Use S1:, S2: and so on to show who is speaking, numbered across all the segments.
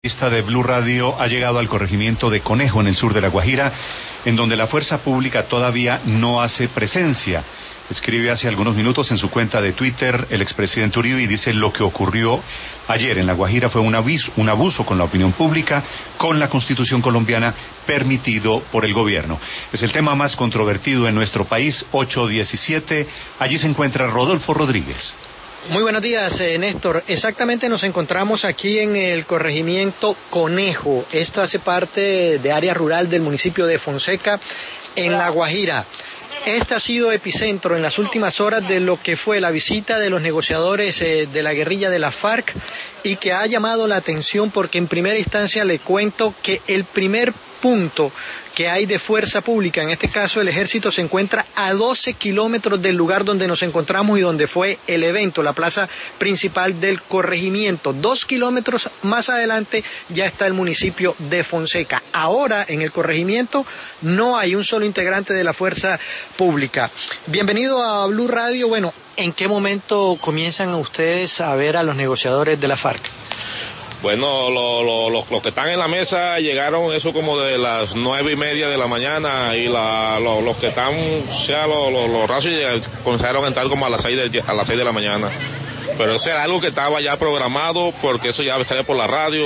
S1: Lista de Blue Radio ha llegado al corregimiento de Conejo en el sur de La Guajira, en donde la fuerza pública todavía no hace presencia. Escribe hace algunos minutos en su cuenta de Twitter el expresidente Uribe y dice: lo que ocurrió ayer en La Guajira fue un abuso con la opinión pública, con la Constitución colombiana, permitido por el gobierno. Es el tema más controvertido en nuestro país. 8:17. Allí se encuentra Rodolfo Rodríguez.
S2: Muy buenos días, Néstor. Exactamente, nos encontramos aquí en el corregimiento Conejo. Esto hace parte de área rural del municipio de Fonseca, en La Guajira. Este ha sido epicentro en las últimas horas de lo que fue la visita de los negociadores de la guerrilla de la FARC, y que ha llamado la atención porque en primera instancia le cuento que el primer punto que hay de fuerza pública, en este caso el ejército, se encuentra a 12 kilómetros del lugar donde nos encontramos y donde fue el evento, la plaza principal del corregimiento. 2 kilómetros más adelante ya está el municipio de Fonseca. Ahora en el corregimiento no hay un solo integrante de la fuerza pública. Bienvenido a Blue Radio. Bueno, ¿en qué momento comienzan ustedes a ver a los negociadores de la FARC?
S3: Bueno, los que están en la mesa llegaron eso como de las 9:30 de la mañana, y los que están, o sea, los rasos comenzaron a entrar como a las 6 de la mañana. Pero eso era algo que estaba ya programado, porque eso ya sale por la radio,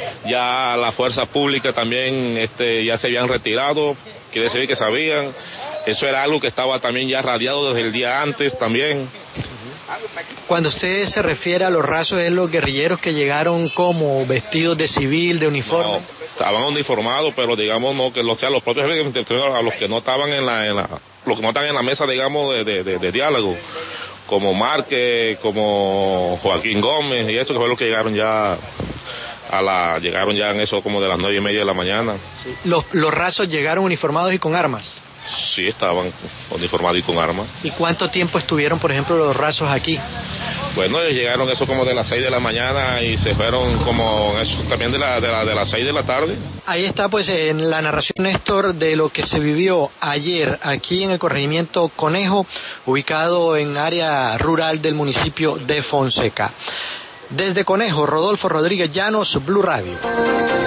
S3: ya la fuerza pública también ya se habían retirado, quiere decir que sabían. Eso era algo que estaba también ya radiado desde el día antes también.
S2: Cuando usted se refiere a los rasos, ¿es los guerrilleros que llegaron como vestidos de civil, de uniforme?
S3: No, estaban uniformados, pero digamos no, que los propios a los que no estaban en la mesa, digamos, de diálogo, como Márquez, como Joaquín Gómez y esto, que fue lo que llegaron ya llegaron ya en eso como de las 9:30 de la mañana.
S2: Sí. Los rasos llegaron uniformados y con armas.
S3: Sí, estaban uniformados y con armas.
S2: ¿Y cuánto tiempo estuvieron, por ejemplo, los rasos aquí?
S3: Bueno, ellos llegaron eso como de las 6 de la mañana y se fueron como eso también de las 6 de la tarde.
S2: Ahí está pues en la narración, Néstor, de lo que se vivió ayer aquí en el corregimiento Conejo, ubicado en área rural del municipio de Fonseca. Desde Conejo, Rodolfo Rodríguez Llanos, Blue Radio.